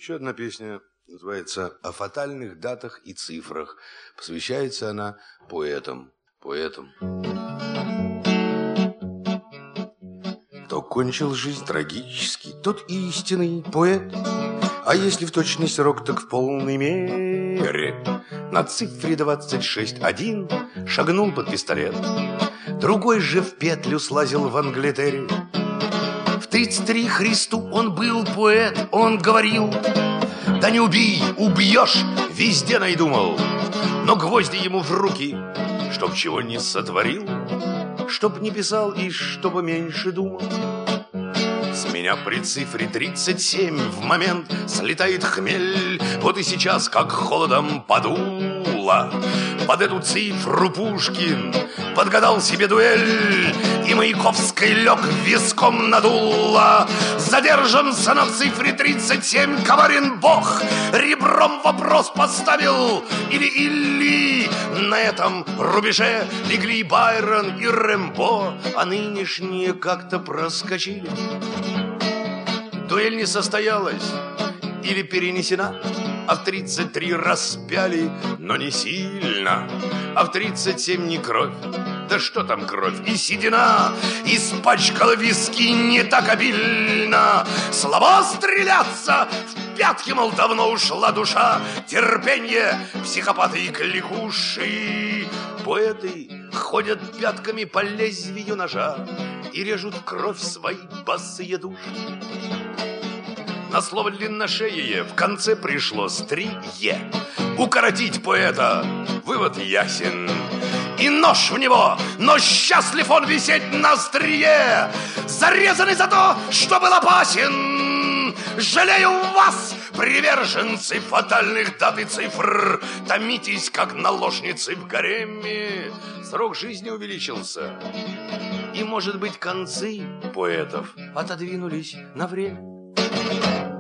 Еще одна песня называется «О фатальных датах и цифрах». Посвящается она поэтам. Кто кончил жизнь трагически, тот истинный поэт. А если в точный срок, так в полной мере. На цифре 26 один шагнул под пистолет. Другой же в петлю слазил в Англитере. В 33 Христу он был поэт, он говорил: да не убей, убьешь, везде найдумал. Но гвозди ему в руки, чтоб чего не сотворил, чтоб не писал и чтобы меньше думал. С меня при цифре 37 в момент слетает хмель. Вот и сейчас как холодом подуло. Под эту цифру Пушкин подгадал себе дуэль, и Маяковский лег виском надуло. Задержанся на цифре 37 коварен Бог. Ребром вопрос поставил: или на этом рубеже легли и Байрон, и Рэмбо, а нынешние как-то проскочили. Дуэль не состоялась или перенесена, а в 33 распяли, но не сильно. А в 37 не кровь, да что там кровь, и седина испачкала виски не так обильно. Слабо стреляться, в пятки, мол, давно ушла душа. Терпенье, психопаты и кликуши. Поэты ходят пятками по лезвию ножа и режут в кровь свои босые души. На слово длинношеее в конце пришлось 3 «е». Укоротить поэта, вывод ясен. И нож в него, но счастлив он висеть на острие, зарезанный за то, что был опасен. Жалею вас, приверженцы фатальных дат и цифр. Томитесь, как наложницы в гареме. Срок жизни увеличился, и, может быть, концы поэтов отодвинулись на время.